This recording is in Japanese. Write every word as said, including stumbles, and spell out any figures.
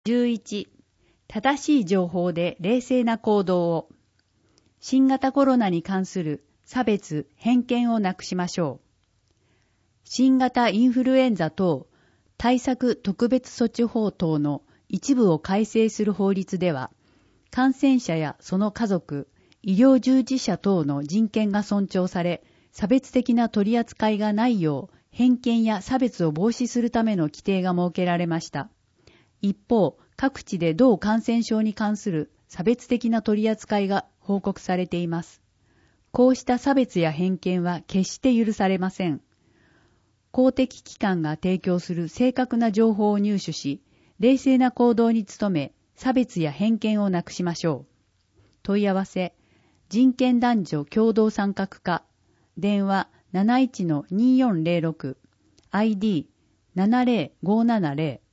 じゅういち、正しい情報で冷静な行動を。新型コロナに関する差別・偏見をなくしましょう。新型インフルエンザ等対策特別措置法等の一部を改正する法律では、感染者やその家族、医療従事者等の人権が尊重され、差別的な取り扱いがないよう、偏見や差別を防止するための規定が設けられました。一方、各地で同感染症に関する差別的な取り扱いが報告されています。こうした差別や偏見は決して許されません。公的機関が提供する正確な情報を入手し、冷静な行動に努め、差別や偏見をなくしましょう。問い合わせ、人権男女共同参画課、電話 なないちのにーよんぜろろく、アイディーななぜろごーななぜろ